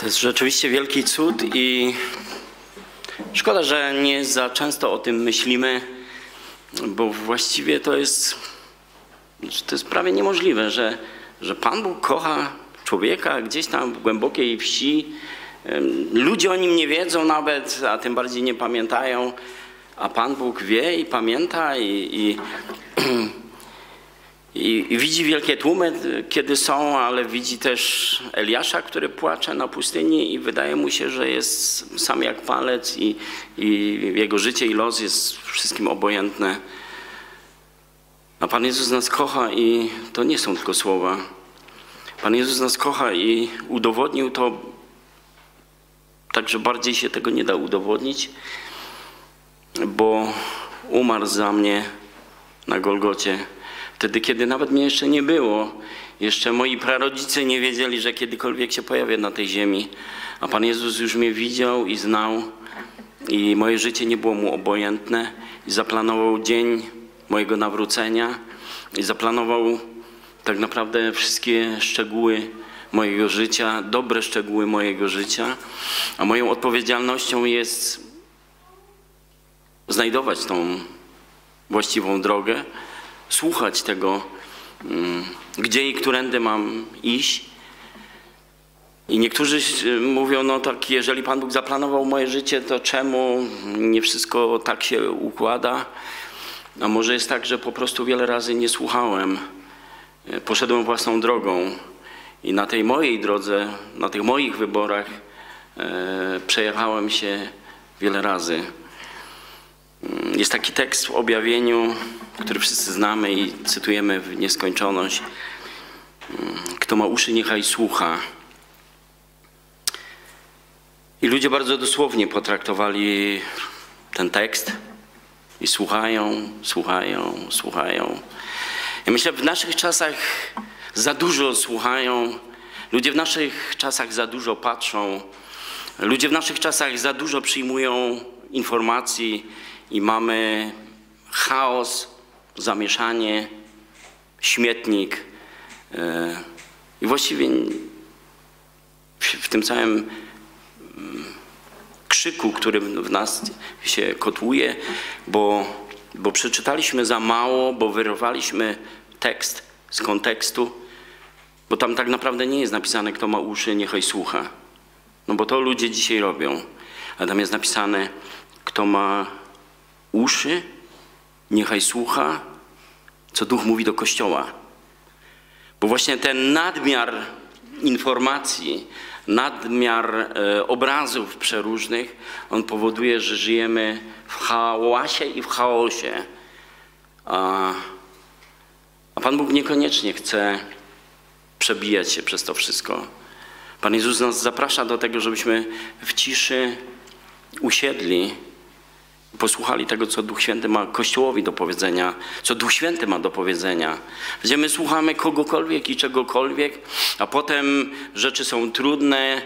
jest rzeczywiście wielki cud i szkoda, że nie za często o tym myślimy, bo właściwie to jest prawie niemożliwe, że Pan Bóg kocha człowieka gdzieś tam w głębokiej wsi. Ludzie o nim nie wiedzą nawet, a tym bardziej nie pamiętają, a Pan Bóg wie i pamięta i widzi wielkie tłumy, kiedy są, ale widzi też Eliasza, który płacze na pustyni i wydaje mu się, że jest sam jak palec i jego życie i los jest wszystkim obojętne. A Pan Jezus nas kocha i to nie są tylko słowa. Pan Jezus nas kocha i udowodnił to, tak że bardziej się tego nie da udowodnić, bo umarł za mnie na Golgocie. Wtedy, kiedy nawet mnie jeszcze nie było, jeszcze moi prarodzice nie wiedzieli, że kiedykolwiek się pojawię na tej ziemi. A Pan Jezus już mnie widział i znał i moje życie nie było mu obojętne i zaplanował dzień mojego nawrócenia i zaplanował tak naprawdę wszystkie szczegóły mojego życia, dobre szczegóły mojego życia, a moją odpowiedzialnością jest znajdować tą właściwą drogę, słuchać tego, gdzie i którędy mam iść. I niektórzy mówią, no tak, jeżeli Pan Bóg zaplanował moje życie, to czemu nie wszystko tak się układa? A może jest tak, że po prostu wiele razy nie słuchałem, poszedłem własną drogą i na tej mojej drodze, na tych moich wyborach przejechałem się wiele razy. Jest taki tekst w Objawieniu, który wszyscy znamy i cytujemy w nieskończoność. Kto ma uszy, niechaj słucha. I ludzie bardzo dosłownie potraktowali ten tekst i słuchają, słuchają, słuchają. Ja myślę, że w naszych czasach za dużo słuchają, ludzie w naszych czasach za dużo patrzą, ludzie w naszych czasach za dużo przyjmują informacji i mamy chaos, zamieszanie, śmietnik. I właściwie w tym całym krzyku, który w nas się kotłuje, bo przeczytaliśmy za mało, bo wyrwaliśmy tekst z kontekstu, bo tam tak naprawdę nie jest napisane, kto ma uszy, niechaj słucha. No bo to ludzie dzisiaj robią. A tam jest napisane, kto ma uszy, niechaj słucha, co Duch mówi do Kościoła. Bo właśnie ten nadmiar informacji, nadmiar obrazów przeróżnych, on powoduje, że żyjemy w hałasie i w chaosie. A Pan Bóg niekoniecznie chce przebijać się przez to wszystko. Pan Jezus nas zaprasza do tego, żebyśmy w ciszy usiedli, posłuchali tego, co Duch Święty ma Kościołowi do powiedzenia, co Duch Święty ma do powiedzenia. Gdzie my słuchamy kogokolwiek i czegokolwiek, a potem rzeczy są trudne,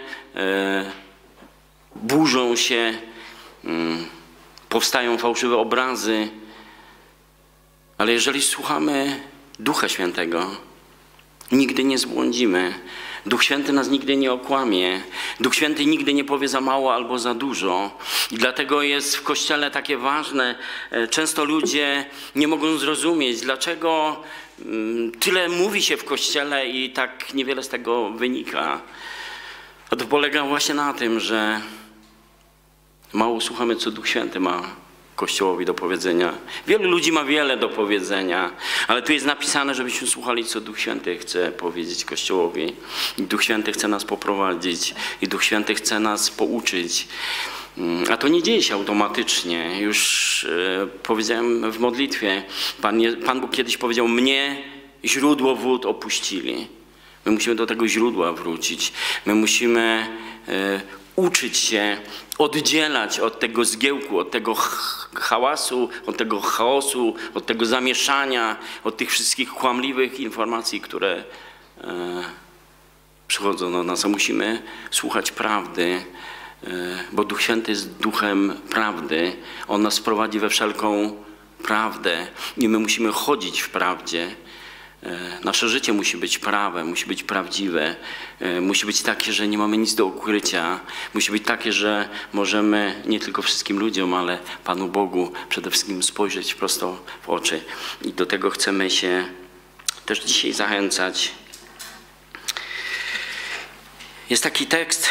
burzą się, powstają fałszywe obrazy. Ale jeżeli słuchamy Ducha Świętego, nigdy nie zbłądzimy. Duch Święty nas nigdy nie okłamie. Duch Święty nigdy nie powie za mało albo za dużo. I dlatego jest w Kościele takie ważne. Często ludzie nie mogą zrozumieć, dlaczego tyle mówi się w Kościele i tak niewiele z tego wynika. A to polega właśnie na tym, że mało słuchamy, co Duch Święty ma Kościołowi do powiedzenia. Wielu ludzi ma wiele do powiedzenia, ale tu jest napisane, żebyśmy słuchali, co Duch Święty chce powiedzieć Kościołowi. I Duch Święty chce nas poprowadzić i Duch Święty chce nas pouczyć. A to nie dzieje się automatycznie. Już powiedziałem w modlitwie, Pan Bóg kiedyś powiedział, mnie źródło wód opuścili. My musimy do tego źródła wrócić. My musimy uczyć się oddzielać od tego zgiełku, od tego hałasu, od tego chaosu, od tego zamieszania, od tych wszystkich kłamliwych informacji, które przychodzą do nas. A musimy słuchać prawdy, bo Duch Święty jest duchem prawdy. On nas prowadzi we wszelką prawdę i my musimy chodzić w prawdzie. Nasze życie musi być prawe, musi być prawdziwe, musi być takie, że nie mamy nic do ukrycia, musi być takie, że możemy nie tylko wszystkim ludziom, ale Panu Bogu przede wszystkim spojrzeć prosto w oczy. I do tego chcemy się też dzisiaj zachęcać. Jest taki tekst,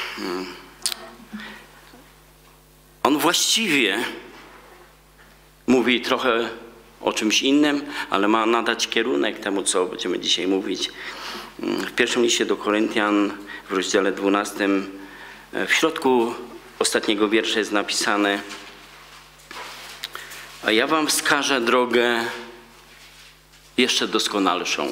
on właściwie mówi trochę o czymś innym, ale ma nadać kierunek temu, co będziemy dzisiaj mówić. W pierwszym liście do Koryntian, w rozdziale 12, w środku ostatniego wiersza jest napisane: a ja wam wskażę drogę jeszcze doskonalszą.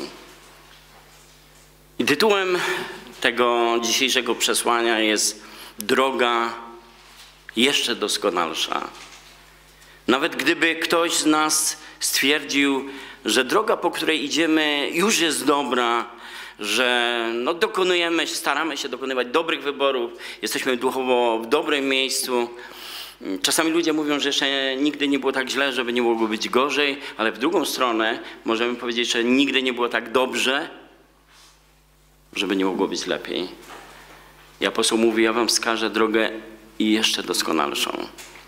I tytułem tego dzisiejszego przesłania jest droga jeszcze doskonalsza. Nawet gdyby ktoś z nas stwierdził, że droga, po której idziemy, już jest dobra, że staramy się dokonywać dobrych wyborów, jesteśmy duchowo w dobrym miejscu. Czasami ludzie mówią, że jeszcze nigdy nie było tak źle, żeby nie mogło być gorzej, ale w drugą stronę możemy powiedzieć, że nigdy nie było tak dobrze, żeby nie mogło być lepiej. I apostoł mówi: ja wam wskażę drogę i jeszcze doskonalszą.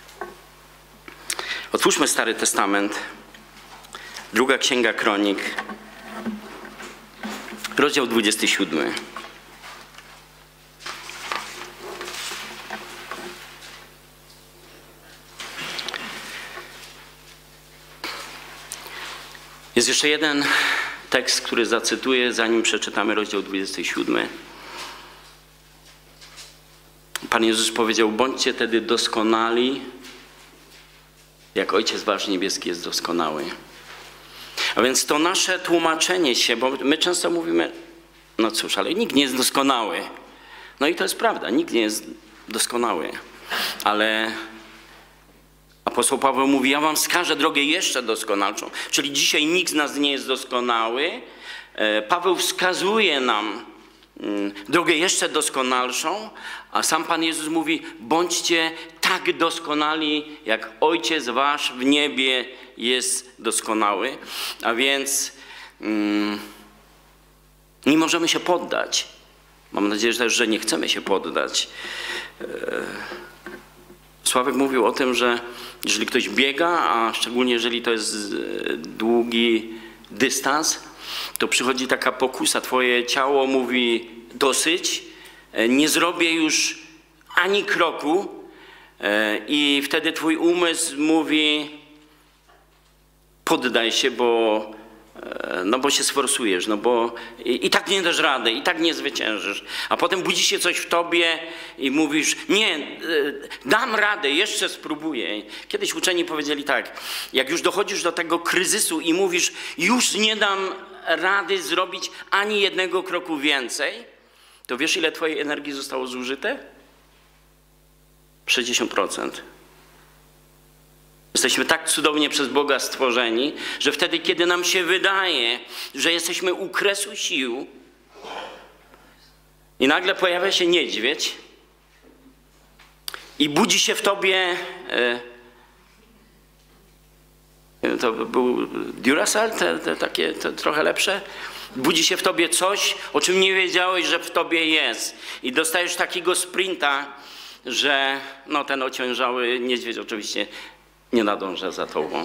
Otwórzmy Stary Testament, druga Księga Kronik, rozdział 27. Jest jeszcze jeden tekst, który zacytuję, zanim przeczytamy rozdział 27. Pan Jezus powiedział: bądźcie tedy doskonali, jak Ojciec wasz niebieski jest doskonały. A więc to nasze tłumaczenie się, bo my często mówimy, no cóż, ale nikt nie jest doskonały. No i to jest prawda, nikt nie jest doskonały. Ale apostoł Paweł mówi: ja wam wskażę drogę jeszcze doskonalszą. Czyli dzisiaj nikt z nas nie jest doskonały. Paweł wskazuje nam drogę jeszcze doskonalszą, a sam Pan Jezus mówi: bądźcie tak doskonali, jak Ojciec wasz w niebie jest doskonały. A więc nie możemy się poddać. Mam nadzieję też, że nie chcemy się poddać. Sławek mówił o tym, że jeżeli ktoś biega, a szczególnie jeżeli to jest długi dystans, to przychodzi taka pokusa. Twoje ciało mówi: dosyć, nie zrobię już ani kroku. I wtedy twój umysł mówi: poddaj się, bo się sforsujesz, bo i tak nie dasz rady, i tak nie zwyciężysz. A potem budzi się coś w tobie i mówisz: nie, dam radę, jeszcze spróbuję. Kiedyś uczeni powiedzieli tak: jak już dochodzisz do tego kryzysu i mówisz: już nie dam rady zrobić ani jednego kroku więcej, to wiesz, ile twojej energii zostało zużyte? 60%. Jesteśmy tak cudownie przez Boga stworzeni, że wtedy, kiedy nam się wydaje, że jesteśmy u kresu sił i nagle pojawia się niedźwiedź i budzi się w tobie, to był Duracell, te takie trochę lepsze, budzi się w tobie coś, o czym nie wiedziałeś, że w tobie jest, i dostajesz takiego sprinta, że ten ociężały niedźwiedź oczywiście nie nadąża za tobą.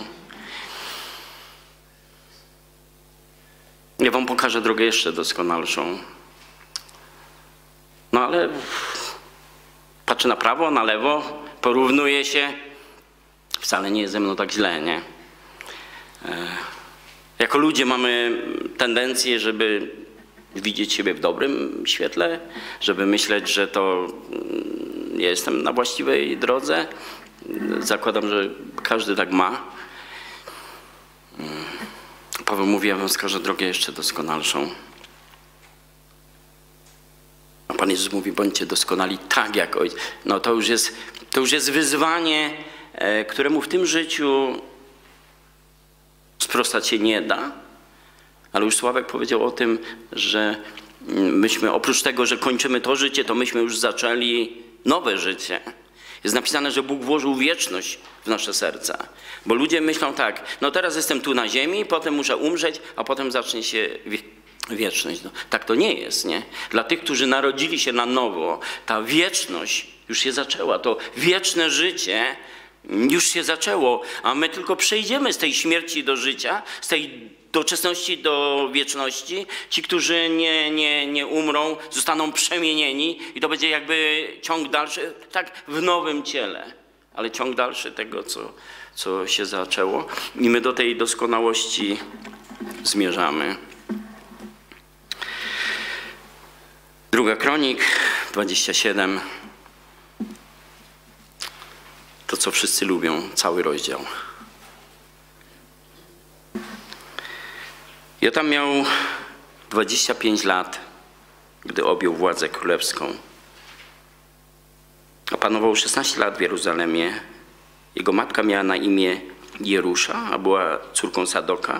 Ja wam pokażę drogę jeszcze doskonalszą. Ale patrzę na prawo, na lewo, porównuję się. Wcale nie jest ze mną tak źle, nie? Jako ludzie mamy tendencję, żeby widzieć siebie w dobrym świetle, żeby myśleć, że to ja jestem na właściwej drodze. Zakładam, że każdy tak ma. Paweł mówi: ja wam wskażę drogę jeszcze doskonalszą. A Pan Jezus mówi: bądźcie doskonali tak jak Ojciec. To już jest wyzwanie, któremu w tym życiu sprostać się nie da. Ale już Sławek powiedział o tym, że myśmy oprócz tego, że kończymy to życie, to myśmy już zaczęli nowe życie. Jest napisane, że Bóg włożył wieczność w nasze serca. Bo ludzie myślą tak, no teraz jestem tu na ziemi, potem muszę umrzeć, a potem zacznie się wieczność. No, tak to nie jest, nie? Dla tych, którzy narodzili się na nowo, ta wieczność już się zaczęła. To wieczne życie już się zaczęło, a my tylko przejdziemy z tej śmierci do życia, z tej doczesności do wieczności. Ci, którzy nie umrą, zostaną przemienieni i to będzie jakby ciąg dalszy, tak w nowym ciele, ale ciąg dalszy tego, co się zaczęło. I my do tej doskonałości zmierzamy. 2 Kronik 27. To, co wszyscy lubią, cały rozdział. Jotam miał 25 lat, gdy objął władzę królewską. A panował 16 lat w Jeruzalemie. Jego matka miała na imię Jerusza, a była córką Sadoka.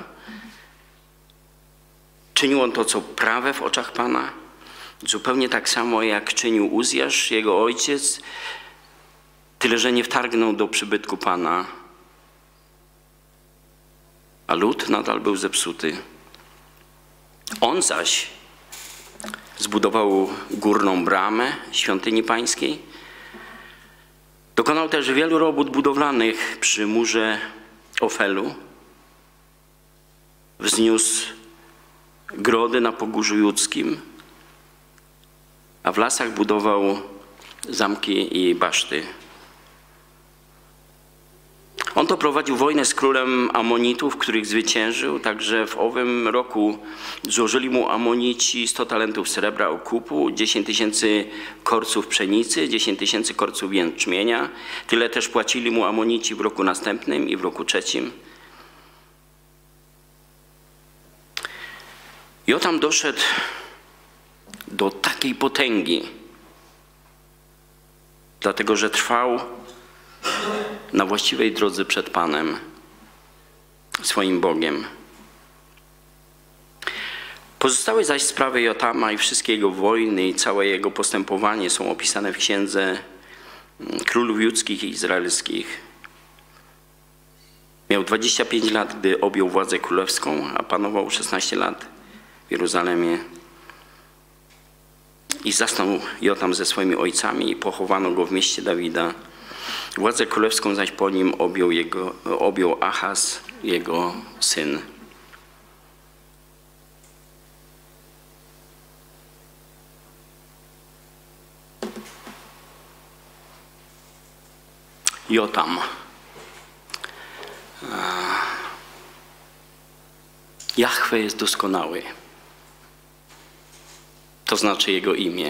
Czynił on to, co prawe w oczach Pana, zupełnie tak samo, jak czynił Uzjasz, jego ojciec, tyle, że nie wtargnął do przybytku Pana, a lud nadal był zepsuty. On zaś zbudował górną bramę świątyni pańskiej. Dokonał też wielu robót budowlanych przy murze Ofelu. Wzniósł grody na Pogórzu Judzkim, a w lasach budował zamki i baszty. On to prowadził wojnę z królem Amonitów, których zwyciężył, także w owym roku złożyli mu Amonici 100 talentów srebra okupu, 10 000 korców pszenicy, 10 000 korców jęczmienia. Tyle też płacili mu Amonici w roku następnym i w roku trzecim. Jotam doszedł do takiej potęgi, dlatego że trwał na właściwej drodze przed Panem, swoim Bogiem. Pozostałe zaś sprawy Jotama i wszystkie jego wojny i całe jego postępowanie są opisane w księdze królów judzkich i izraelskich. Miał 25 lat, gdy objął władzę królewską, a panował 16 lat w Jeruzalemie. I zasnął Jotam ze swoimi ojcami i pochowano go w mieście Dawida. Władzę królewską zaś po nim objął Ahaz, jego syn. Jotam. Jahwe jest doskonały. To znaczy Jego imię.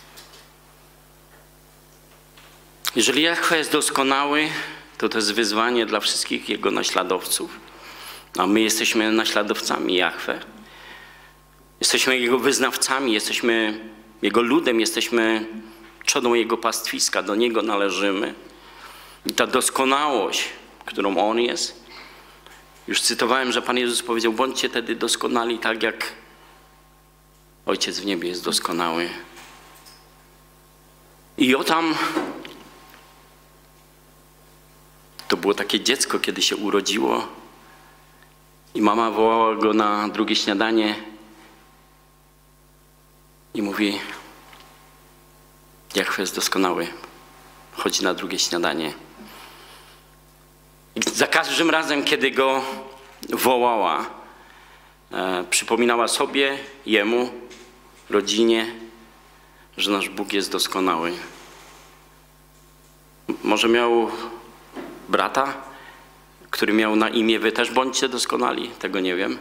Jeżeli Jahwe jest doskonały, to jest wyzwanie dla wszystkich Jego naśladowców. A my jesteśmy naśladowcami Jahwe. Jesteśmy Jego wyznawcami, jesteśmy Jego ludem, jesteśmy trzodą Jego pastwiska, do Niego należymy. I ta doskonałość, którą On jest, już cytowałem, że Pan Jezus powiedział, bądźcie wtedy doskonali tak, jak Ojciec w niebie jest doskonały. I Jotam to było takie dziecko, kiedy się urodziło i mama wołała go na drugie śniadanie i mówi, Jahwe jest doskonały, chodź na drugie śniadanie. I za każdym razem, kiedy go wołała, przypominała sobie, jemu, rodzinie, że nasz Bóg jest doskonały. Może miał brata, który miał na imię wy też bądźcie doskonali, tego nie wiem.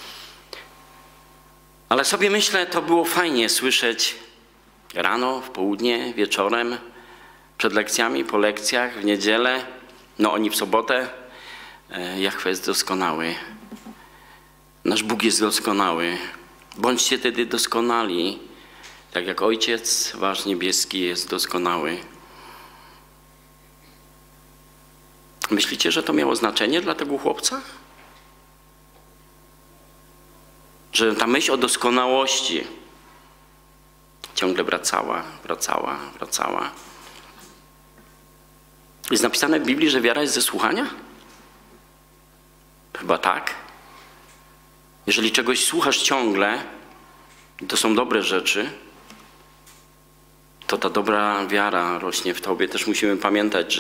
Ale sobie myślę, to było fajnie słyszeć rano, w południe, wieczorem, przed lekcjami, po lekcjach, w niedzielę, no oni w sobotę. Jahwe jest doskonały. Nasz Bóg jest doskonały. Bądźcie wtedy doskonali, tak jak Ojciec wasz niebieski jest doskonały. Myślicie, że to miało znaczenie dla tego chłopca? Że ta myśl o doskonałości ciągle wracała. Jest napisane w Biblii, że wiara jest ze słuchania? Chyba tak. Jeżeli czegoś słuchasz ciągle, to są dobre rzeczy, to ta dobra wiara rośnie w tobie. Też musimy pamiętać,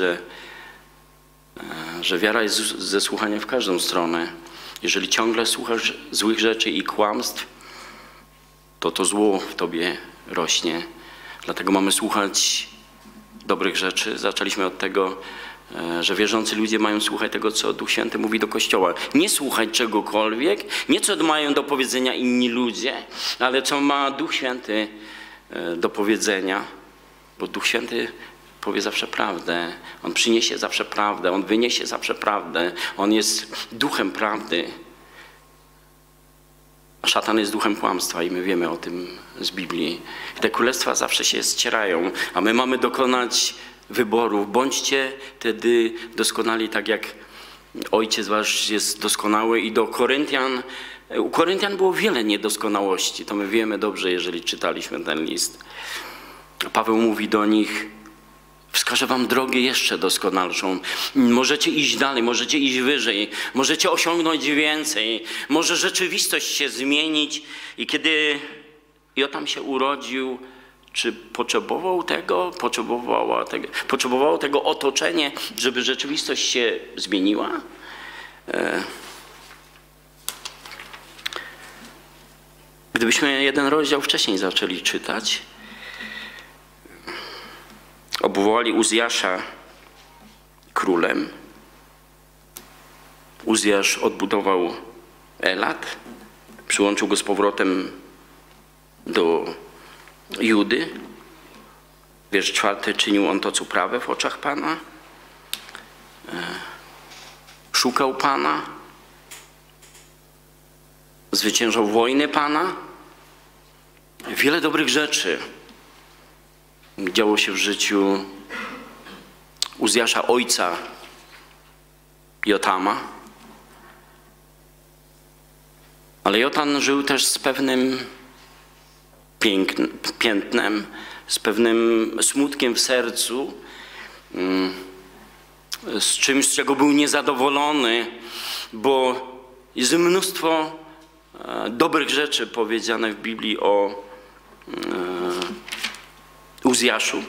że wiara jest ze słuchania w każdą stronę. Jeżeli ciągle słuchasz złych rzeczy i kłamstw, to zło w tobie rośnie. Dlatego mamy słuchać dobrych rzeczy. Zaczęliśmy od tego, że wierzący ludzie mają słuchać tego, co Duch Święty mówi do Kościoła. Nie słuchać czegokolwiek, nie co mają do powiedzenia inni ludzie, ale co ma Duch Święty do powiedzenia. Bo Duch Święty powie zawsze prawdę. On przyniesie zawsze prawdę. On wyniesie zawsze prawdę. On jest duchem prawdy. A szatan jest duchem kłamstwa i my wiemy o tym z Biblii. I te królestwa zawsze się ścierają, a my mamy dokonać wyborów. Bądźcie wtedy doskonali, tak jak Ojciec wasz jest doskonały. I do Koryntian, u Koryntian było wiele niedoskonałości. To my wiemy dobrze, jeżeli czytaliśmy ten list. Paweł mówi do nich: wskażę wam drogę jeszcze doskonalszą. Możecie iść dalej, możecie iść wyżej, możecie osiągnąć więcej. Może rzeczywistość się zmienić. I kiedy Jotam się urodził, czy potrzebowało tego otoczenie, żeby rzeczywistość się zmieniła? Gdybyśmy jeden rozdział wcześniej zaczęli czytać, obwołali Uzjasza królem. Uzjasz odbudował Elat, przyłączył go z powrotem do Judy. Wiersz 4: czynił on to, co prawe w oczach Pana. Szukał Pana. Zwyciężał wojny Pana. Wiele dobrych rzeczy działo się w życiu Uzjasza, ojca Jotama. Ale Jotam żył też z pewnym piętnem, z pewnym smutkiem w sercu, z czymś, z czego był niezadowolony, bo jest mnóstwo dobrych rzeczy powiedziane w Biblii o Uzjaszu.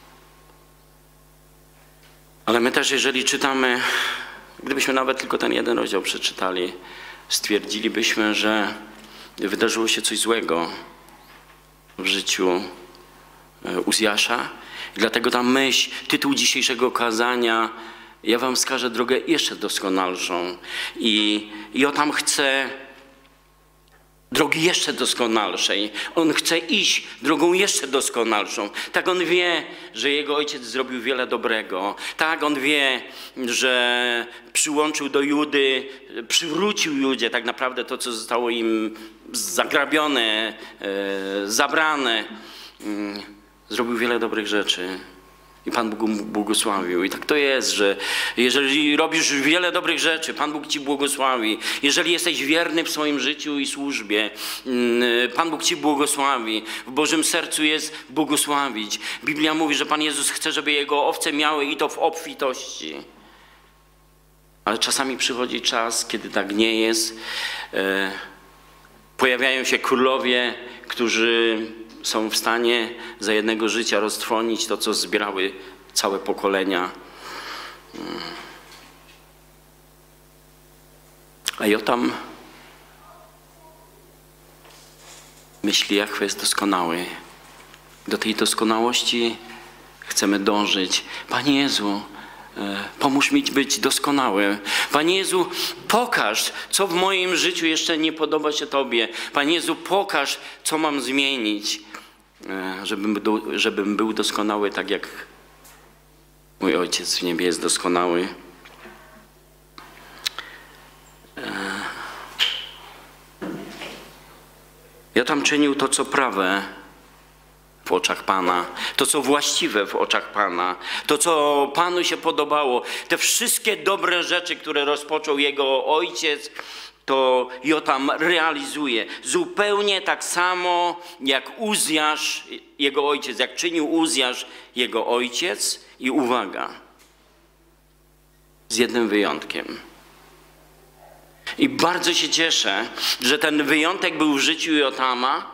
Ale my też, jeżeli czytamy, gdybyśmy nawet tylko ten jeden rozdział przeczytali, stwierdzilibyśmy, że wydarzyło się coś złego w życiu Uzjasza. I dlatego ta myśl, tytuł dzisiejszego kazania: ja wam wskażę drogę jeszcze doskonalszą. I Jotam chce drogi jeszcze doskonalszej. On chce iść drogą jeszcze doskonalszą. Tak, on wie, że jego ojciec zrobił wiele dobrego. Tak, on wie, że przyłączył do Judy, przywrócił Judzie tak naprawdę to, co zostało im zagrabione, zabrane. Zrobił wiele dobrych rzeczy. I Pan Bóg mu błogosławił. I tak to jest, że jeżeli robisz wiele dobrych rzeczy, Pan Bóg ci błogosławi. Jeżeli jesteś wierny w swoim życiu i służbie, Pan Bóg ci błogosławi. W Bożym sercu jest błogosławić. Biblia mówi, że Pan Jezus chce, żeby Jego owce miały i to w obfitości. Ale czasami przychodzi czas, kiedy tak nie jest. Pojawiają się królowie, którzy są w stanie za jednego życia roztrwonić to, co zbierały całe pokolenia. A Jotam myśli, Jahwe jest doskonały. Do tej doskonałości chcemy dążyć. Panie Jezu, pomóż mi być doskonałym. Panie Jezu, pokaż, co w moim życiu jeszcze nie podoba się Tobie. Panie Jezu, pokaż, co mam zmienić, żebym był doskonały, tak jak mój Ojciec w niebie jest doskonały. Jotam czynił to, co prawe w oczach Pana, to, co właściwe w oczach Pana, to, co Panu się podobało. Te wszystkie dobre rzeczy, które rozpoczął jego ojciec, to Jotam realizuje. Zupełnie tak samo jak Uzjasz, jego ojciec, jak czynił Uzjasz, jego ojciec. I uwaga, z jednym wyjątkiem. I bardzo się cieszę, że ten wyjątek był w życiu Jotama,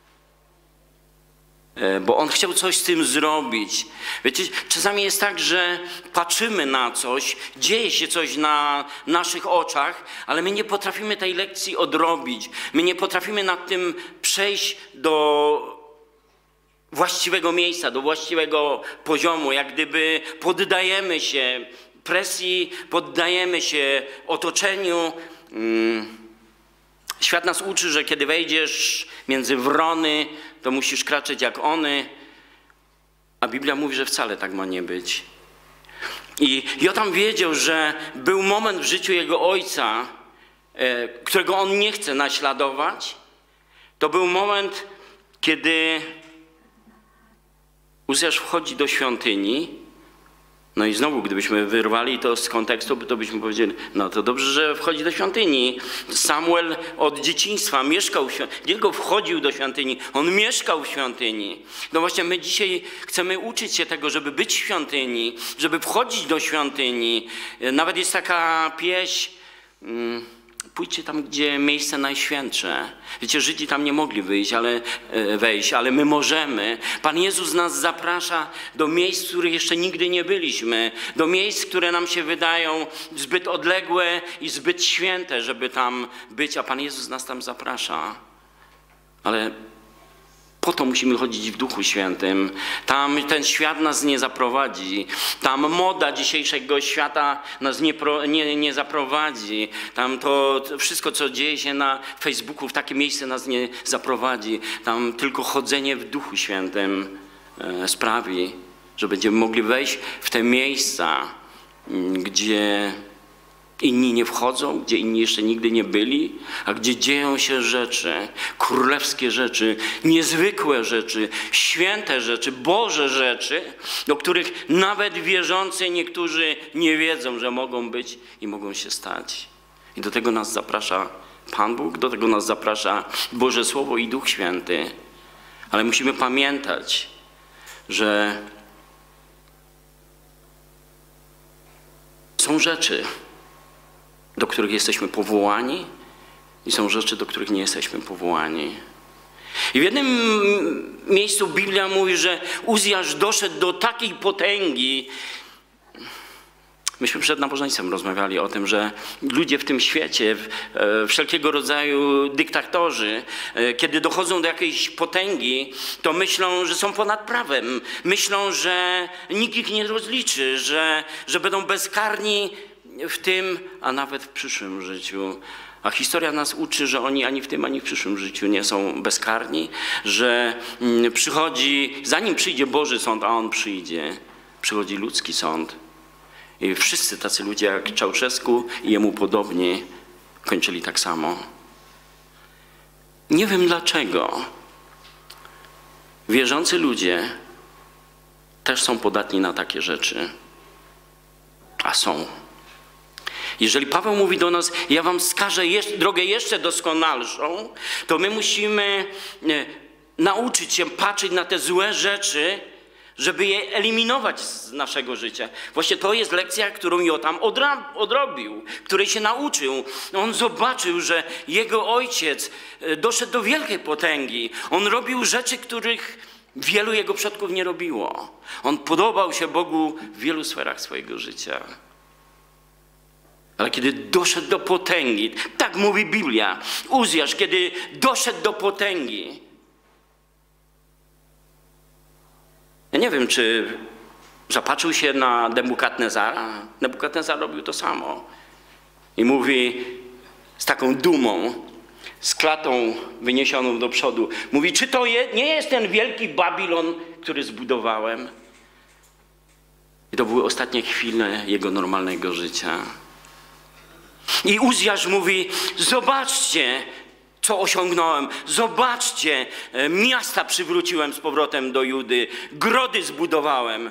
bo on chciał coś z tym zrobić. Wiecie, czasami jest tak, że patrzymy na coś, dzieje się coś na naszych oczach, ale my nie potrafimy tej lekcji odrobić. My nie potrafimy nad tym przejść do właściwego miejsca, do właściwego poziomu. Jak gdyby poddajemy się presji, poddajemy się otoczeniu. Świat nas uczy, że kiedy wejdziesz między wrony, to musisz kraczeć jak one, a Biblia mówi, że wcale tak ma nie być. I Jotam wiedział, że był moment w życiu jego ojca, którego on nie chce naśladować. To był moment, kiedy Uzjasz wchodzi do świątyni. No i znowu, gdybyśmy wyrwali to z kontekstu, to byśmy powiedzieli, no to dobrze, że wchodzi do świątyni. Samuel od dzieciństwa mieszkał w świątyni. Nie tylko wchodził do świątyni, on mieszkał w świątyni. No właśnie my dzisiaj chcemy uczyć się tego, żeby być w świątyni, żeby wchodzić do świątyni. Nawet jest taka pieśń, pójdźcie tam, gdzie miejsce najświętsze. Wiecie, Żydzi tam nie mogli wejść, ale my możemy. Pan Jezus nas zaprasza do miejsc, w których jeszcze nigdy nie byliśmy. Do miejsc, które nam się wydają zbyt odległe i zbyt święte, żeby tam być. A Pan Jezus nas tam zaprasza. Ale po to musimy chodzić w Duchu Świętym. Tam ten świat nas nie zaprowadzi. Tam moda dzisiejszego świata nas nie zaprowadzi. Tam to wszystko, co dzieje się na Facebooku, w takie miejsce nas nie zaprowadzi. Tam tylko chodzenie w Duchu Świętym sprawi, że będziemy mogli wejść w te miejsca, gdzie inni nie wchodzą, gdzie inni jeszcze nigdy nie byli, a gdzie dzieją się rzeczy, królewskie rzeczy, niezwykłe rzeczy, święte rzeczy, Boże rzeczy, do których nawet wierzący niektórzy nie wiedzą, że mogą być i mogą się stać. I do tego nas zaprasza Pan Bóg, do tego nas zaprasza Boże Słowo i Duch Święty. Ale musimy pamiętać, że są rzeczy, do których jesteśmy powołani i są rzeczy, do których nie jesteśmy powołani. I w jednym miejscu Biblia mówi, że Uzjasz doszedł do takiej potęgi. Myśmy przed nabożeństwem rozmawiali o tym, że ludzie w tym świecie, wszelkiego rodzaju dyktatorzy, kiedy dochodzą do jakiejś potęgi, to myślą, że są ponad prawem. Myślą, że nikt ich nie rozliczy, że będą bezkarni w tym, a nawet w przyszłym życiu. A historia nas uczy, że oni ani w tym, ani w przyszłym życiu nie są bezkarni, że zanim przyjdzie Boży sąd, a on przyjdzie, przychodzi ludzki sąd. I wszyscy tacy ludzie jak Czałszewsku i jemu podobni kończyli tak samo. Nie wiem dlaczego. Wierzący ludzie też są podatni na takie rzeczy. A są. Jeżeli Paweł mówi do nas, ja wam wskażę drogę jeszcze doskonalszą, to my musimy nauczyć się patrzeć na te złe rzeczy, żeby je eliminować z naszego życia. Właśnie to jest lekcja, którą Jotam odrobił, której się nauczył. On zobaczył, że jego ojciec doszedł do wielkiej potęgi. On robił rzeczy, których wielu jego przodków nie robiło. On podobał się Bogu w wielu sferach swojego życia. Ale kiedy doszedł do potęgi, tak mówi Biblia, Uzjasz, kiedy doszedł do potęgi. Ja nie wiem, czy zapatrzył się na Nebukadnezara. Nebukadnezar robił to samo. I mówi z taką dumą, z klatą wyniesioną do przodu. Mówi, czy to nie jest ten wielki Babilon, który zbudowałem? I to były ostatnie chwile jego normalnego życia. I Uzjasz mówi, zobaczcie, co osiągnąłem. Zobaczcie, miasta przywróciłem z powrotem do Judy, grody zbudowałem,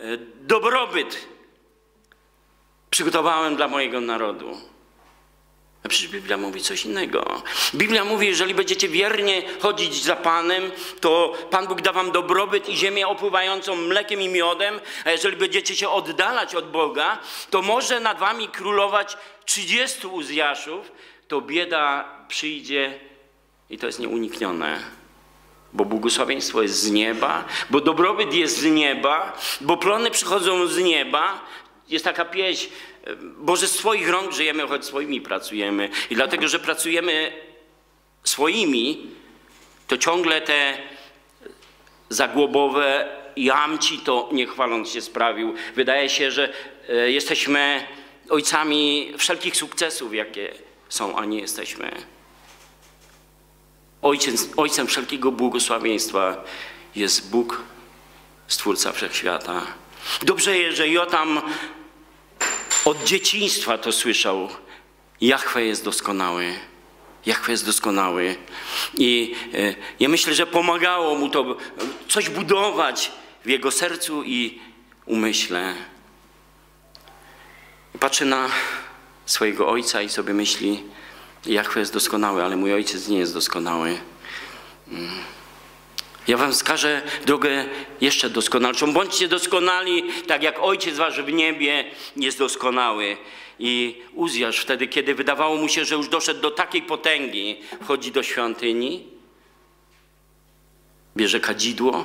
dobrobyt przygotowałem dla mojego narodu. A przecież Biblia mówi coś innego. Biblia mówi, jeżeli będziecie wiernie chodzić za Panem, to Pan Bóg da wam dobrobyt i ziemię opływającą mlekiem i miodem, a jeżeli będziecie się oddalać od Boga, to może nad wami królować 30 Uzjaszów, to bieda przyjdzie i to jest nieuniknione. Bo błogosławieństwo jest z nieba, bo dobrobyt jest z nieba, bo plony przychodzą z nieba. Jest taka pieśń, Boże, z swoich rąk żyjemy, choć swoimi pracujemy. I dlatego, że pracujemy swoimi, to ciągle te zagłobowe jamci to nie chwaląc się sprawił. Wydaje się, że jesteśmy ojcami wszelkich sukcesów, jakie są, a nie jesteśmy. Ojcem wszelkiego błogosławieństwa jest Bóg, Stwórca Wszechświata. Dobrze, że Jotam od dzieciństwa to słyszał. Jahwe jest doskonały. Jahwe jest doskonały. I ja myślę, że pomagało mu to coś budować w jego sercu i umyśle. Patrzy na swojego ojca i sobie myśli, Jahwe jest doskonały, ale mój ojciec nie jest doskonały. Ja wam wskażę drogę jeszcze doskonalszą. Bądźcie doskonali, tak jak Ojciec wasz w niebie jest doskonały. I Uzjasz wtedy, kiedy wydawało mu się, że już doszedł do takiej potęgi, wchodzi do świątyni, bierze kadzidło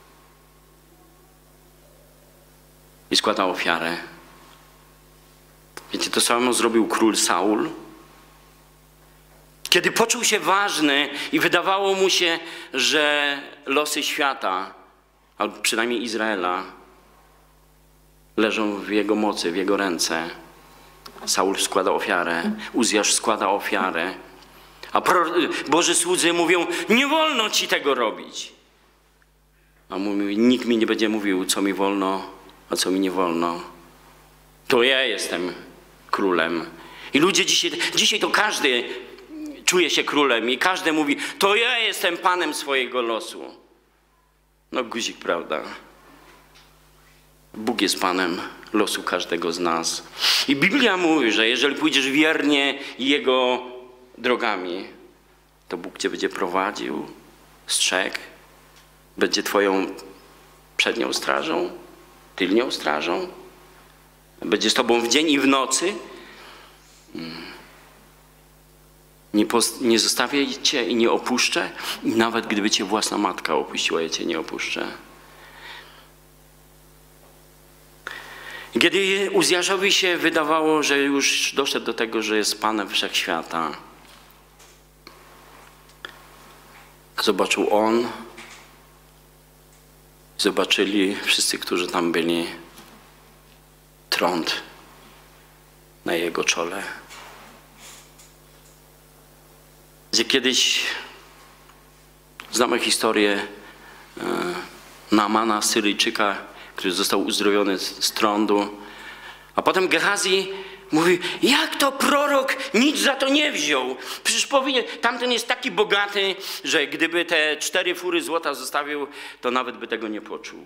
i składa ofiarę. Wiecie, to samo zrobił król Saul. Kiedy poczuł się ważny i wydawało mu się, że losy świata, albo przynajmniej Izraela, leżą w jego mocy, w jego ręce, Saul składa ofiarę, Uzjasz składa ofiarę, a Boży słudzy mówią, nie wolno ci tego robić. A mówi, nikt mi nie będzie mówił, co mi wolno, a co mi nie wolno. To ja jestem królem. I ludzie dzisiaj to każdy czuje się królem i każdy mówi, to ja jestem panem swojego losu. No guzik, prawda? Bóg jest panem losu każdego z nas. I Biblia mówi, że jeżeli pójdziesz wiernie Jego drogami, to Bóg cię będzie prowadził, strzegł, będzie twoją przednią strażą, tylnią strażą, będzie z tobą w dzień i w nocy. Nie zostawię cię i nie opuszczę. I nawet gdyby cię własna matka opuściła, ja cię nie opuszczę. Kiedy Uzjaszowi się wydawało, że już doszedł do tego, że jest Panem Wszechświata, zobaczył on, zobaczyli wszyscy, którzy tam byli, trąd na jego czole. Gdzie kiedyś znamy historię Naamana, Syryjczyka, który został uzdrowiony z trądu. A potem Gehazi mówi, jak to prorok nic za to nie wziął? Przecież powinien, tamten jest taki bogaty, że gdyby te 4 fury złota zostawił, to nawet by tego nie poczuł.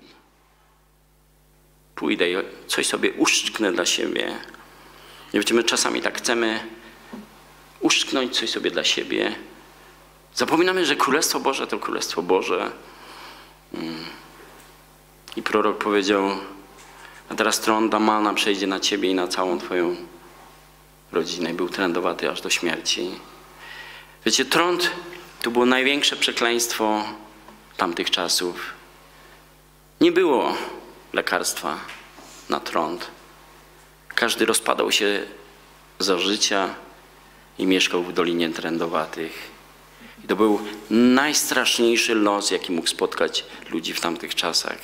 Pójdę i coś sobie uszczknę dla siebie. Nie wiecie, my czasami tak chcemy uszczknąć coś sobie dla siebie. Zapominamy, że Królestwo Boże to Królestwo Boże. I prorok powiedział, a teraz tron Naamana przejdzie na ciebie i na całą twoją rodzinę. I był trędowaty aż do śmierci. Wiecie, trąd to było największe przekleństwo tamtych czasów. Nie było lekarstwa na trąd. Każdy rozpadał się za życia i mieszkał w Dolinie Trędowatych. I to był najstraszniejszy los, jaki mógł spotkać ludzi w tamtych czasach.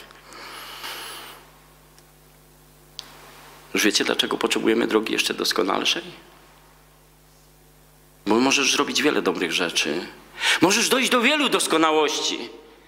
Już wiecie, dlaczego potrzebujemy drogi jeszcze doskonalszej? Bo możesz zrobić wiele dobrych rzeczy. Możesz dojść do wielu doskonałości.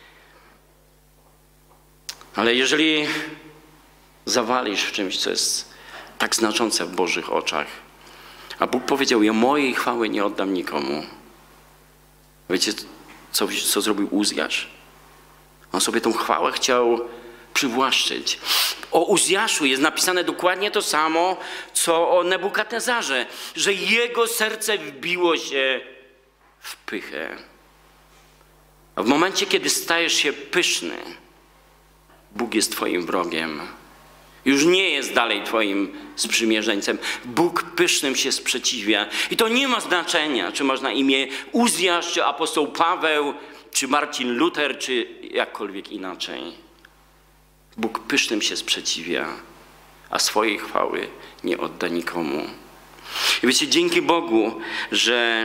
Ale jeżeli zawalisz w czymś, co jest tak znaczące w Bożych oczach, a Bóg powiedział, ja mojej chwały nie oddam nikomu. Wiecie, co zrobił Uzjasz? On sobie tą chwałę chciał przywłaszczyć. O Uzjaszu jest napisane dokładnie to samo, co o Nebukadnezarze, że jego serce wbiło się w pychę. A w momencie, kiedy stajesz się pyszny, Bóg jest twoim wrogiem. Już nie jest dalej twoim sprzymierzeńcem. Bóg pysznym się sprzeciwia. I to nie ma znaczenia, czy masz na imię Uzjasz, czy apostoł Paweł, czy Marcin Luter, czy jakkolwiek inaczej. Bóg pysznym się sprzeciwia, a swojej chwały nie odda nikomu. I wiecie, dzięki Bogu, że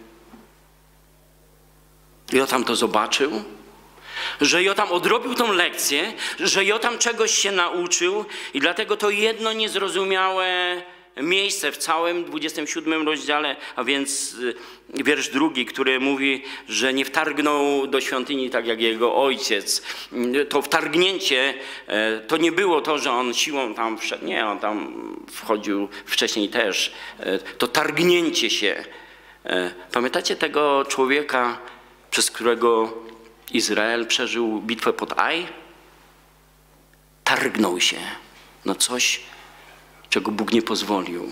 Jotam to zobaczył, że Jotam odrobił tą lekcję, że Jotam czegoś się nauczył i dlatego to jedno niezrozumiałe miejsce w całym 27 rozdziale, a więc wiersz 2, który mówi, że nie wtargnął do świątyni tak jak jego ojciec. To wtargnięcie to nie było to, że on siłą tam wszedł. Nie, on tam wchodził wcześniej też. To targnięcie się. Pamiętacie tego człowieka, przez którego Izrael przeżył bitwę pod Aj? Targnął się na coś, czego Bóg nie pozwolił.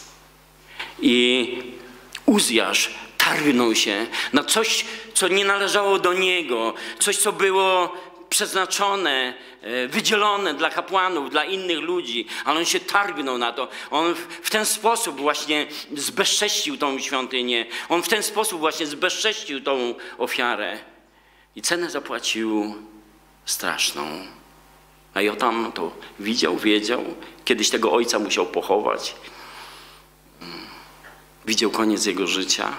I Uzjasz targnął się na coś, co nie należało do niego, coś, co było przeznaczone, wydzielone dla kapłanów, dla innych ludzi, ale on się targnął na to. On w ten sposób właśnie zbezcześcił tą świątynię. On w ten sposób właśnie zbezcześcił tą ofiarę. I cenę zapłacił straszną. A Jotam to widział, wiedział. Kiedyś tego ojca musiał pochować. Widział koniec jego życia.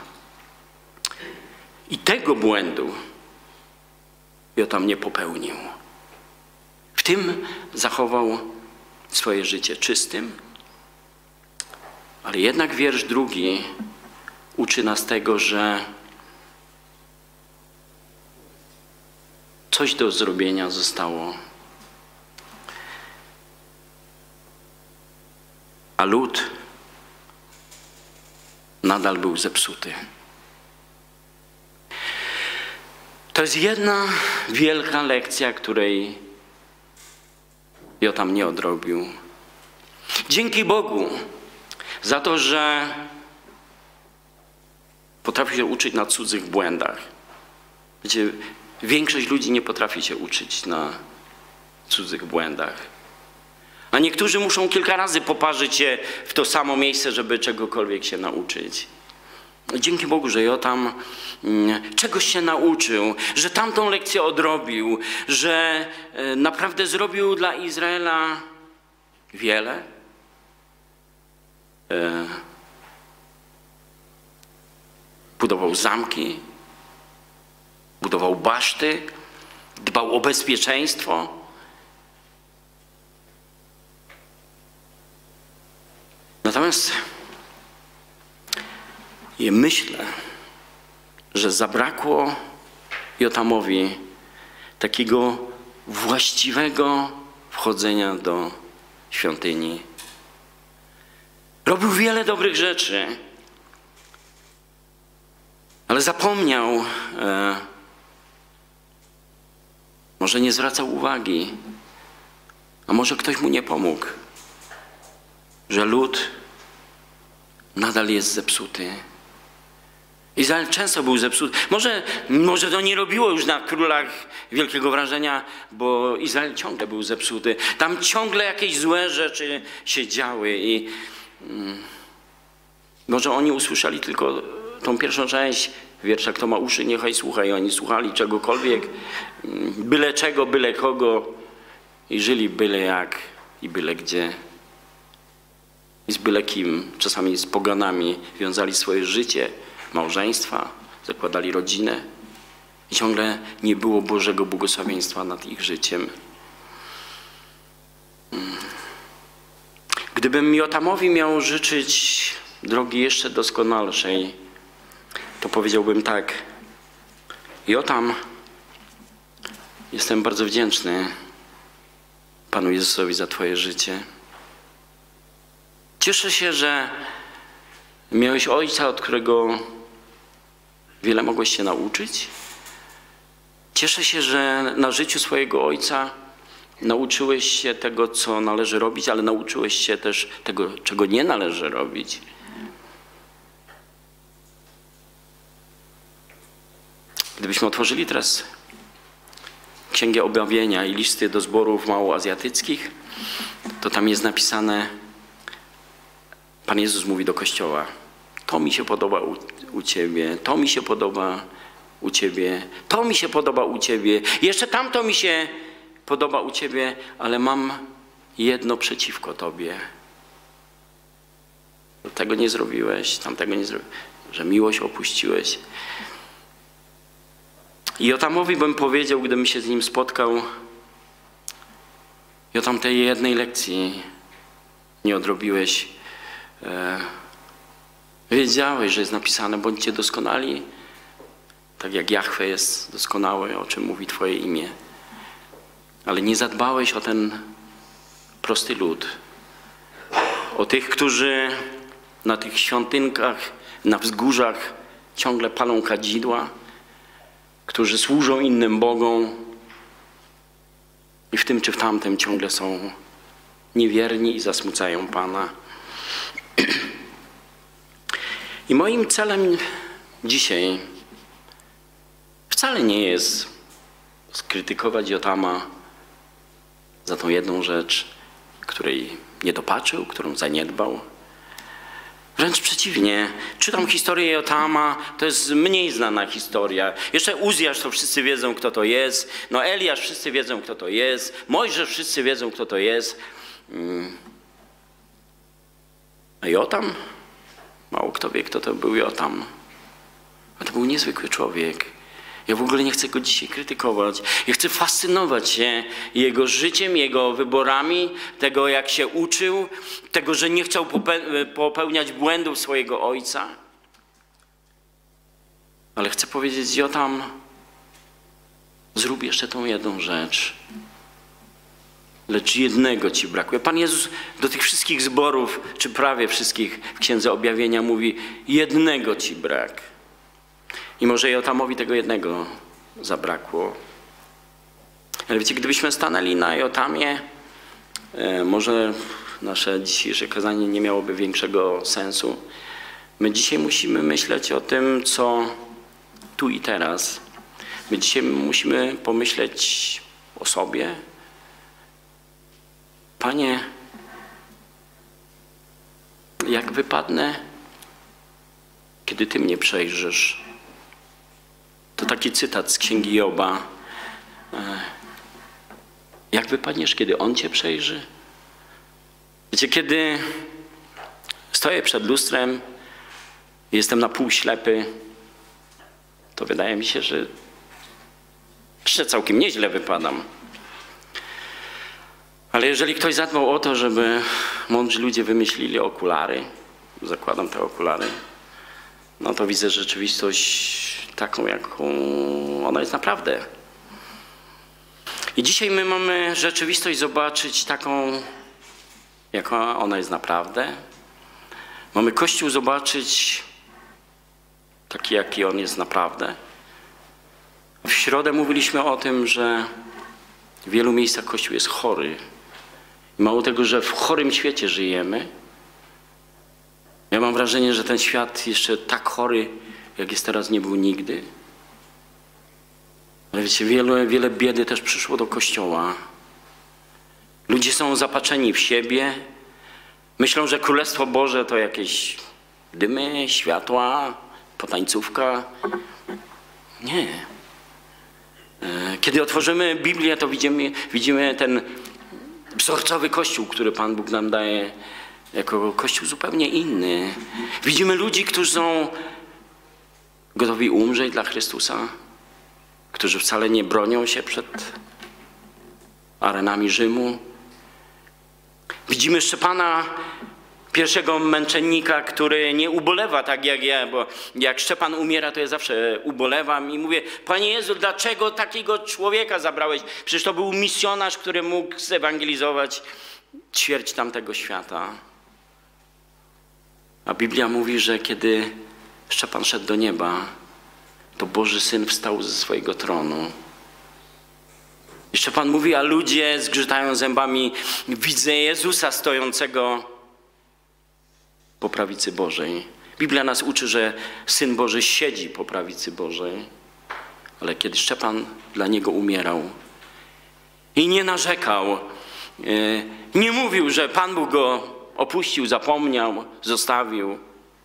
I tego błędu Jotam nie popełnił. W tym zachował swoje życie czystym. Ale jednak wiersz 2 uczy nas tego, że coś do zrobienia zostało. A lud nadal był zepsuty. To jest jedna wielka lekcja, której Jotam nie odrobił. Dzięki Bogu za to, że potrafi się uczyć na cudzych błędach. Wiecie, większość ludzi nie potrafi się uczyć na cudzych błędach. A niektórzy muszą kilka razy poparzyć się w to samo miejsce, żeby czegokolwiek się nauczyć. Dzięki Bogu, że Jotam czegoś się nauczył, że tamtą lekcję odrobił, że naprawdę zrobił dla Izraela wiele. Budował zamki, budował baszty, dbał o bezpieczeństwo. Natomiast ja myślę, że zabrakło Jotamowi takiego właściwego wchodzenia do świątyni. Robił wiele dobrych rzeczy, ale zapomniał, może nie zwracał uwagi, a może ktoś mu nie pomógł, że lud nadal jest zepsuty. Izrael często był zepsuty. Może to nie robiło już na królach wielkiego wrażenia, bo Izrael ciągle był zepsuty. Tam ciągle jakieś złe rzeczy się działy i może oni usłyszeli tylko tą pierwszą część wiersza, kto ma uszy, niechaj słucha. I oni słuchali czegokolwiek, byle czego, byle kogo i żyli byle jak i byle gdzie. I z byle kim, czasami z poganami wiązali swoje życie, małżeństwa, zakładali rodzinę i ciągle nie było Bożego błogosławieństwa nad ich życiem. Gdybym Jotamowi miał życzyć drogi jeszcze doskonalszej, to powiedziałbym tak: Jotam, jestem bardzo wdzięczny Panu Jezusowi za Twoje życie. Cieszę się, że miałeś ojca, od którego wiele mogłeś się nauczyć. Cieszę się, że na życiu swojego ojca Nauczyłeś się tego, co należy robić, ale nauczyłeś się też tego, czego nie należy robić. Gdybyśmy otworzyli teraz Księgę Objawienia i listy do zborów małoazjatyckich, to tam jest napisane, Pan Jezus mówi do Kościoła, to mi się podoba u Ciebie, to mi się podoba u Ciebie, to mi się podoba u Ciebie, jeszcze tamto mi się podoba u Ciebie, ale mam jedno przeciwko Tobie. Tego nie zrobiłeś, tamtego nie zrobiłeś, że miłość opuściłeś. I Jotamowi bym powiedział, gdybym się z nim spotkał, Jotam, tej jednej lekcji nie odrobiłeś. Wiedziałeś, że jest napisane, bądźcie doskonali, tak jak Jahwe jest doskonały, o czym mówi Twoje imię. Ale nie zadbałeś o ten prosty lud, o tych, którzy na tych świątynkach, na wzgórzach ciągle palą kadzidła, którzy służą innym bogom i w tym czy w tamtym ciągle są niewierni i zasmucają Pana. I moim celem dzisiaj wcale nie jest skrytykować Jotama za tą jedną rzecz, której nie dopatrzył, którą zaniedbał. Wręcz przeciwnie, czytam historię Jotama, to jest mniej znana historia. Jeszcze Uzjasz, to wszyscy wiedzą, kto to jest. No Eliasz, wszyscy wiedzą, kto to jest. Mojżesz, wszyscy wiedzą, kto to jest. A Jotam? Mało kto wie, kto to był Jotam. A to był niezwykły człowiek. Ja w ogóle nie chcę go dzisiaj krytykować. Ja chcę fascynować się jego życiem, jego wyborami, tego jak się uczył, tego, że nie chciał popełniać błędów swojego ojca. Ale chcę powiedzieć, Jotam, zrób jeszcze tą jedną rzecz. Lecz jednego ci brakuje. Pan Jezus do tych wszystkich zborów, czy prawie wszystkich w Księdze Objawienia mówi, jednego ci brak. I może Jotamowi tego jednego zabrakło. Ale wiecie, gdybyśmy stanęli na Jotamie, może nasze dzisiejsze kazanie nie miałoby większego sensu. My dzisiaj musimy myśleć o tym, co tu i teraz. My dzisiaj musimy pomyśleć o sobie. Panie, jak wypadnę, kiedy Ty mnie przejrzysz? To taki cytat z Księgi Joba. Jak wypadniesz, kiedy On Cię przejrzy? Wiecie, kiedy stoję przed lustrem, jestem na pół ślepy, to wydaje mi się, że całkiem nieźle wypadam. Ale jeżeli ktoś zadbał o to, żeby mądrzy ludzie wymyślili okulary, zakładam te okulary, no to widzę rzeczywistość taką, jaką ona jest naprawdę. I dzisiaj my mamy rzeczywistość zobaczyć taką, jaka ona jest naprawdę. Mamy Kościół zobaczyć taki, jaki on jest naprawdę. W środę mówiliśmy o tym, że w wielu miejscach Kościół jest chory. I mało tego, że w chorym świecie żyjemy, ja mam wrażenie, że ten świat jeszcze tak chory, jak jest teraz, nie był nigdy. Ale wiecie, wiele biedy też przyszło do Kościoła. Ludzie są zapatrzeni w siebie. Myślą, że Królestwo Boże to jakieś dymy, światła, potańcówka. Nie. Kiedy otworzymy Biblię, to widzimy ten wzorcowy Kościół, który Pan Bóg nam daje, jako Kościół zupełnie inny. Widzimy ludzi, którzy są gotowi umrzeć dla Chrystusa, którzy wcale nie bronią się przed arenami Rzymu. Widzimy Szczepana, pierwszego męczennika, który nie ubolewa tak jak ja, bo jak Szczepan umiera, to ja zawsze ubolewam i mówię, Panie Jezu, dlaczego takiego człowieka zabrałeś? Przecież to był misjonarz, który mógł zewangelizować ćwierć tamtego świata. A Biblia mówi, że kiedy Szczepan szedł do nieba, to Boży Syn wstał ze swojego tronu. Jeszcze Pan mówi, a ludzie zgrzytają zębami. Widzę Jezusa stojącego po prawicy Bożej. Biblia nas uczy, że Syn Boży siedzi po prawicy Bożej. Ale kiedy Szczepan dla Niego umierał i nie narzekał, nie mówił, że Pan Bóg go opuścił, zapomniał, zostawił.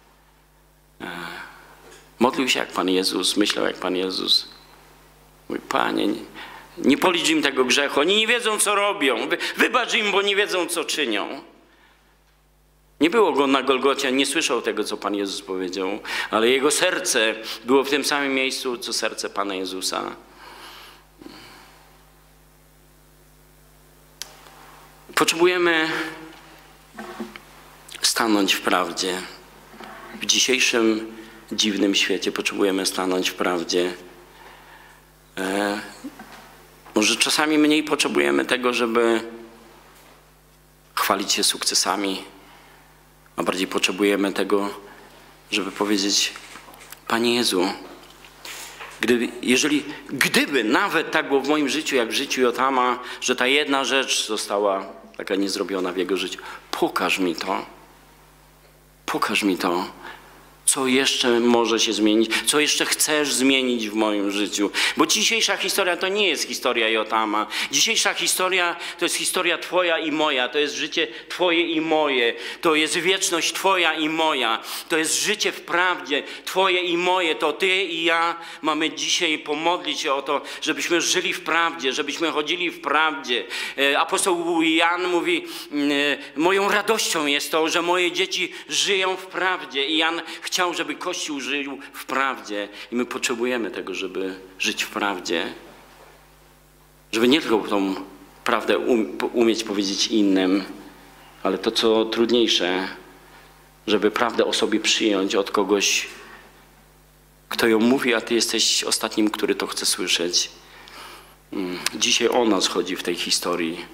Modlił się jak Pan Jezus, myślał jak Pan Jezus. Mój Panie, nie policz im tego grzechu, oni nie wiedzą, co robią. Wybacz im, bo nie wiedzą, co czynią. Nie było go na Golgocie, nie słyszał tego, co Pan Jezus powiedział, ale jego serce było w tym samym miejscu, co serce Pana Jezusa. Potrzebujemy stanąć w prawdzie. W dzisiejszym dziwnym świecie potrzebujemy stanąć w prawdzie. Może czasami mniej potrzebujemy tego, żeby chwalić się sukcesami, a bardziej potrzebujemy tego, żeby powiedzieć: Panie Jezu, gdyby nawet tak było w moim życiu, jak w życiu Jotama, że ta jedna rzecz została taka niezrobiona w jego życiu, pokaż mi to. Pokaż mi to. Co jeszcze może się zmienić? Co jeszcze chcesz zmienić w moim życiu? Bo dzisiejsza historia to nie jest historia Jotama. Dzisiejsza historia to jest historia Twoja i moja. To jest życie Twoje i moje. To jest wieczność Twoja i moja. To jest życie w prawdzie Twoje i moje. To Ty i ja mamy dzisiaj pomodlić się o to, żebyśmy żyli w prawdzie, żebyśmy chodzili w prawdzie. Apostoł Jan mówi: moją radością jest to, że moje dzieci żyją w prawdzie. I Jan chciał, żeby Kościół żył w prawdzie. I my potrzebujemy tego, żeby żyć w prawdzie. Żeby nie tylko tą prawdę umieć powiedzieć innym, ale to, co trudniejsze, żeby prawdę o sobie przyjąć od kogoś, kto ją mówi, a Ty jesteś ostatnim, który to chce słyszeć. Dzisiaj o nas chodzi w tej historii.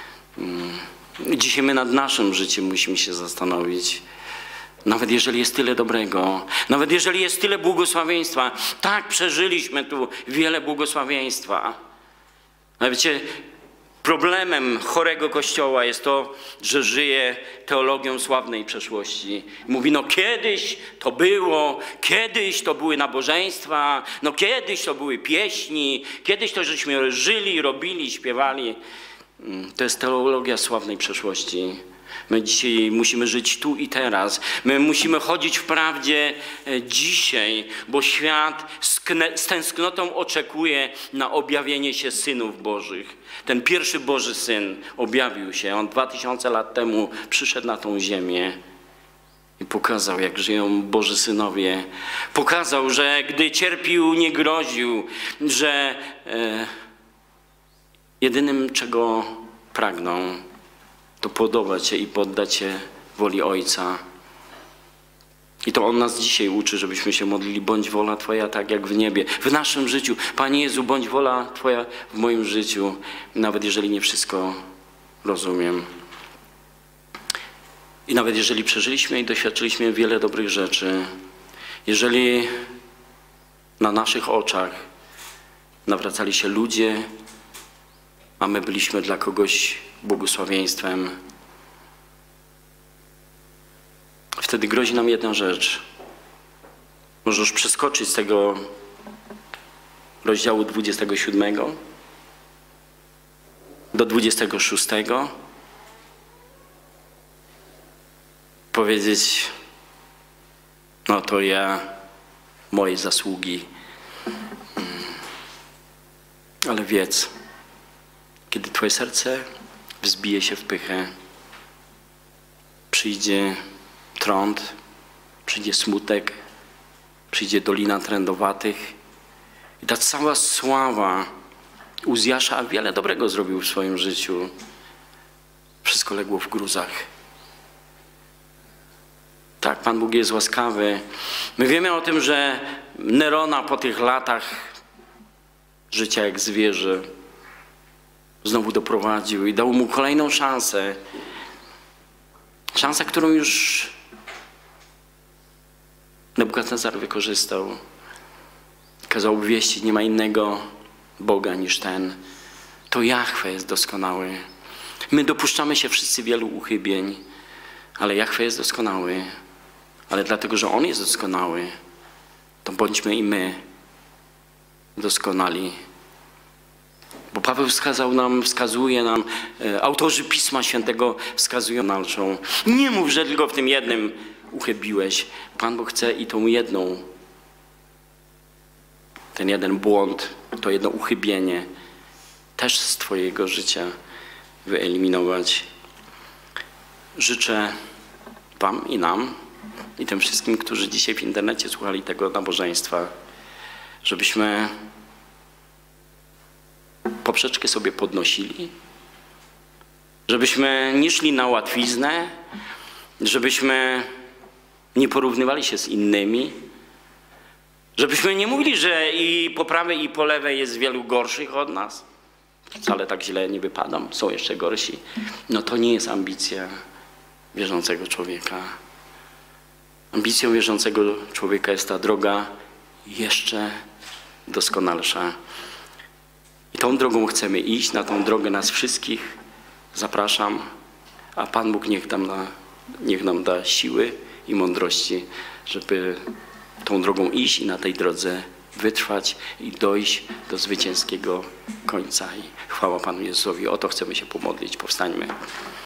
Dzisiaj my nad naszym życiem musimy się zastanowić. Nawet jeżeli jest tyle dobrego, nawet jeżeli jest tyle błogosławieństwa, tak, przeżyliśmy tu wiele błogosławieństwa. Ale wiecie, problemem chorego Kościoła jest to, że żyje teologią sławnej przeszłości. Mówi: no kiedyś to było, kiedyś to były nabożeństwa, no kiedyś to były pieśni, kiedyś to żeśmy żyli, robili, śpiewali. To jest teologia sławnej przeszłości. My dzisiaj musimy żyć tu i teraz. My musimy chodzić w prawdzie dzisiaj, bo świat z tęsknotą oczekuje na objawienie się synów Bożych. Ten pierwszy Boży Syn objawił się. On 2000 lat temu przyszedł na tą ziemię i pokazał, jak żyją Boży Synowie. Pokazał, że gdy cierpił, nie groził, że jedynym, czego pragną, to podobać się i poddać się woli Ojca. I to On nas dzisiaj uczy, żebyśmy się modlili: bądź wola Twoja tak jak w niebie, w naszym życiu. Panie Jezu, bądź wola Twoja w moim życiu, nawet jeżeli nie wszystko rozumiem. I nawet jeżeli przeżyliśmy i doświadczyliśmy wiele dobrych rzeczy, jeżeli na naszych oczach nawracali się ludzie, a my byliśmy dla kogoś błogosławieństwem, wtedy grozi nam jedna rzecz. Możesz przeskoczyć z tego rozdziału 27 do 26. Powiedzieć: no to ja, moje zasługi. Ale wiedz, kiedy Twoje serce wzbije się w pychę, przyjdzie trąd, przyjdzie smutek, przyjdzie dolina trędowatych i ta cała sława Uzjasza wiele dobrego zrobił w swoim życiu. Wszystko legło w gruzach. Tak, Pan Bóg jest łaskawy. My wiemy o tym, że Nerona po tych latach życia jak zwierzę znowu doprowadził i dał mu kolejną szansę. Szansę, którą już Nebukadnezar wykorzystał. Kazał obwieścić: nie ma innego Boga niż ten. To Jahwe jest doskonały. My dopuszczamy się wszyscy wielu uchybień, ale Jahwe jest doskonały. Ale dlatego, że On jest doskonały, to bądźmy i my doskonali. Bo Paweł wskazuje nam, autorzy Pisma Świętego wskazują nam, nie mów, że tylko w tym jednym uchybiłeś. Pan Bóg chce i tą jedną, ten jeden błąd, to jedno uchybienie też z twojego życia wyeliminować. Życzę wam i nam i tym wszystkim, którzy dzisiaj w internecie słuchali tego nabożeństwa, żebyśmy poprzeczkę sobie podnosili, żebyśmy nie szli na łatwiznę, żebyśmy nie porównywali się z innymi, żebyśmy nie mówili, że i po prawej i po lewej jest wielu gorszych od nas. Wcale tak źle nie wypadam, są jeszcze gorsi. No to nie jest ambicja wierzącego człowieka. Ambicją wierzącego człowieka jest ta droga jeszcze doskonalsza. I tą drogą chcemy iść, na tą drogę nas wszystkich zapraszam, a Pan Bóg niech nam da siły i mądrości, żeby tą drogą iść i na tej drodze wytrwać i dojść do zwycięskiego końca. I chwała Panu Jezusowi. O to chcemy się pomodlić. Powstańmy.